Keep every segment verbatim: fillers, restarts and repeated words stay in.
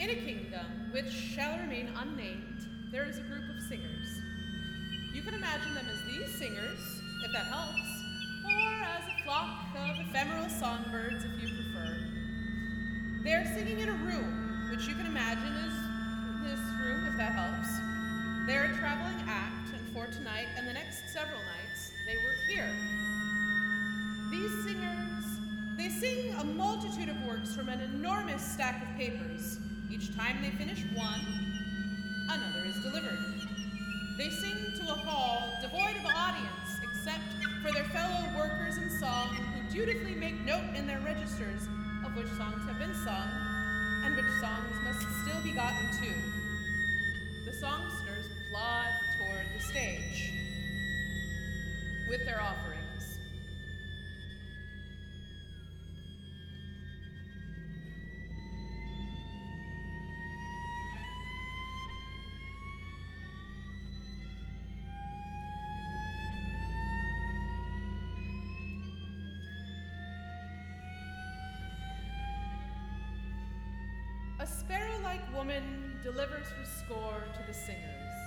In a kingdom which shall remain unnamed, there is a group of singers. You can imagine them as these singers, if that helps, or as a flock of ephemeral songbirds, if you prefer. They are singing in a room, which you can imagine as this room, if that helps. They are a traveling act, and for tonight and the next several nights, they were here. These singers, they sing a multitude of works from an enormous stack of papers. Each time they finish one, another is delivered. They sing to a hall devoid of audience, except for their fellow workers in song who dutifully make note in their registers of which songs have been sung and which songs must still be gotten to. The songsters plod toward the stage with their offerings. A sparrow-like woman delivers her score to the singers.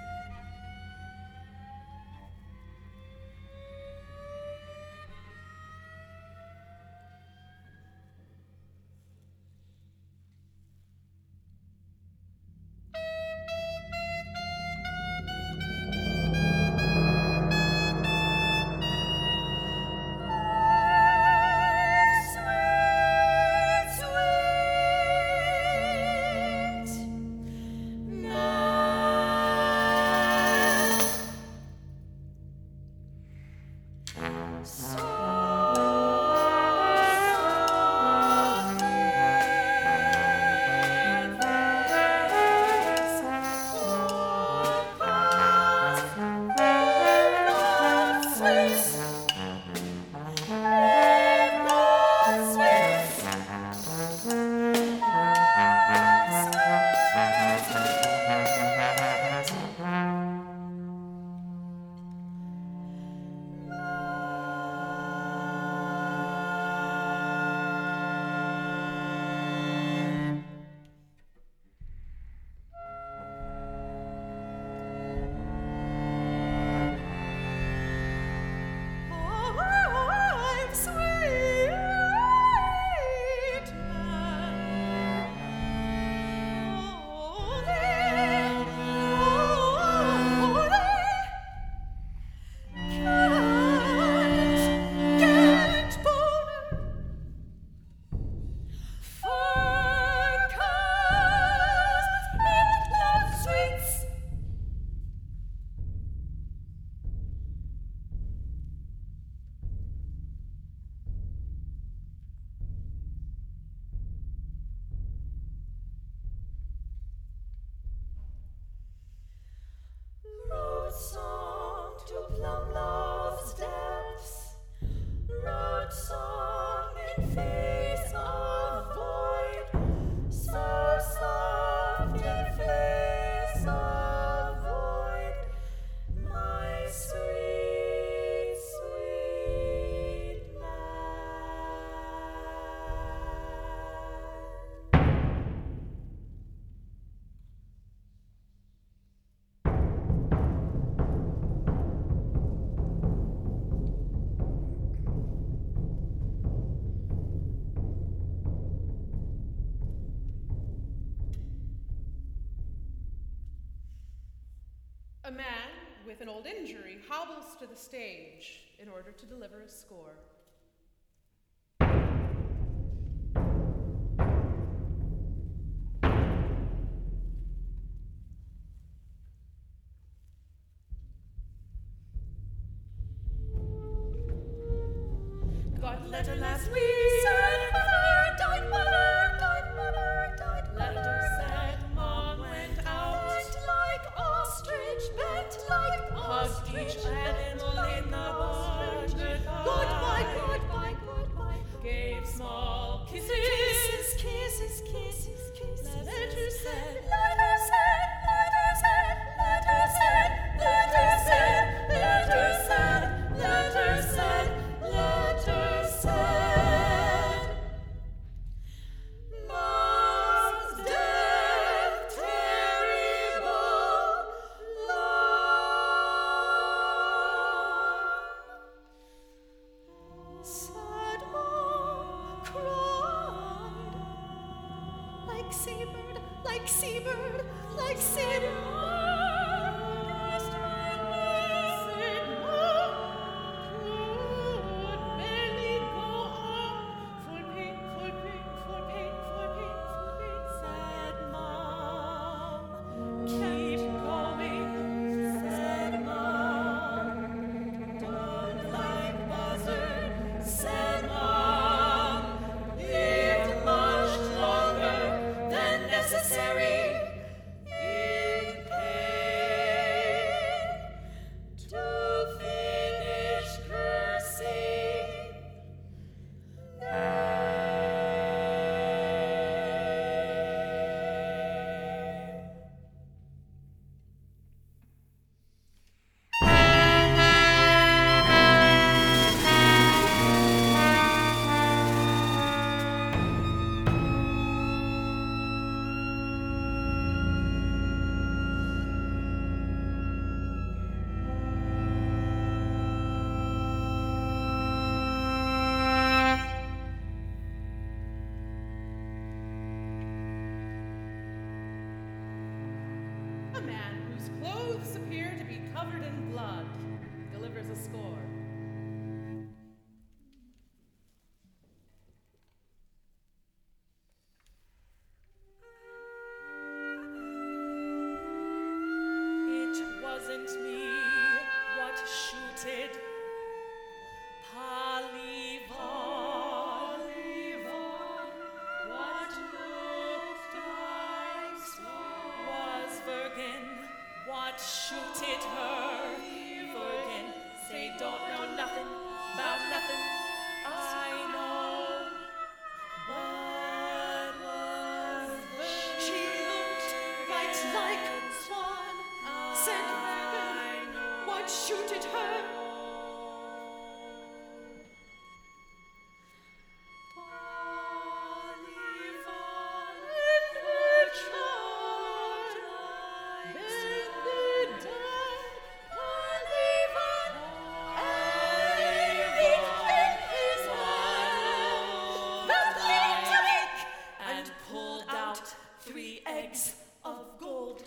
A man with an old injury hobbles to the stage in order to deliver a score. Got letter last week. Said mother, died mother, died mother, died mother. Letter said mom went out. Bent like ostrich, bent like ostrich. Hugged each animal in the barn. Goodbye, goodbye, goodbye. Gave small kisses. Kisses, kisses, kisses, kisses. Letter said, letter said, letter said, letter said, letter said, letter said, letter said. Letter said, Mom's dead. seabird, like Sid A man whose clothes appear to be covered in blood delivers a score. It wasn't me what shooted Palivan. What looked like smoke was Vergen. What shooted her? Vergen. Say don't know nothing about nothing. I know. What was Vergen? She looked right like Swan. Said Vergen. What shooted her? And pulled out three eggs of gold.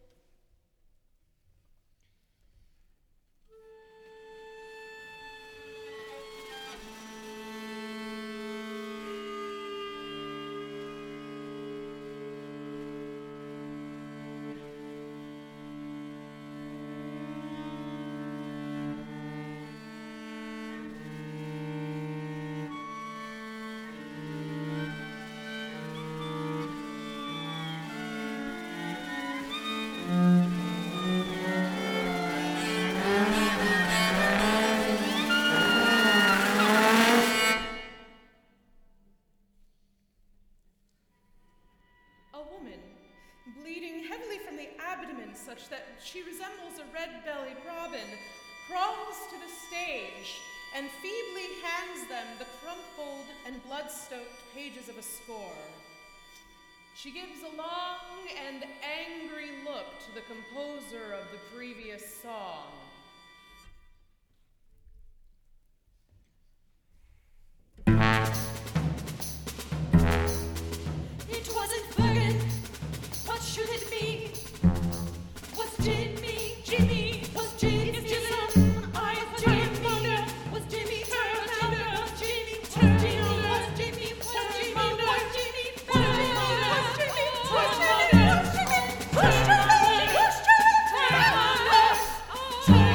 A woman, bleeding heavily from the abdomen such that she resembles a red-bellied robin, crawls to the stage and feebly hands them the crumpled and blood-stoked pages of a score. She gives a long and angry look to the composer of the previous song. It wasn't Vergen. What should it be? Was Jimmy, Jimmy, was Jimmy some eyes Jimmy Thunder? Was Jimmy Thunder? Was Jimmy Thunder? Was Jimmy, was Jimmy, was Jimmy Thunder? Was Jimmy, was Jimmy, was Jimmy, was Jimmy, was Jimmy Thunder?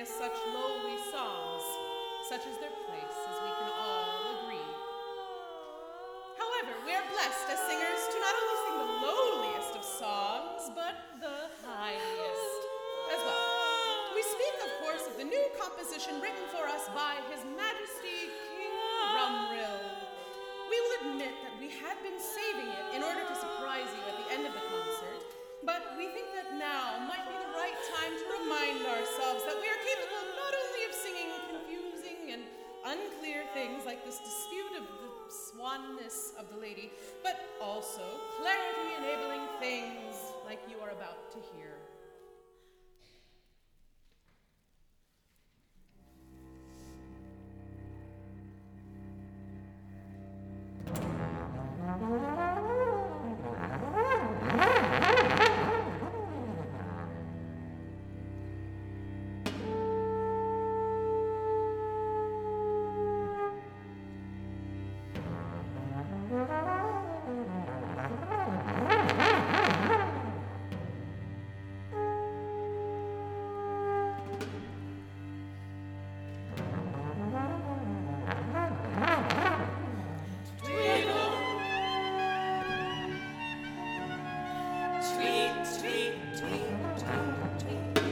singeth such lowly songs, such is their place, as we can all agree. However, we are blessed as singers to not only sing the lowliest of songs, but the highest as well. We speak, of course, of the new composition written for us by His Majesty King Rumrill. We will admit that we had been saving it in order to surprise you at the end of the concert, but we think that now might be the right time to remind ourselves that we are capable not only of singing confusing and unclear things like this dispute of the swanness of the lady, but also clarity-enabling things like you are about to hear. Tweet, tweet, tweet, tweet, tweet.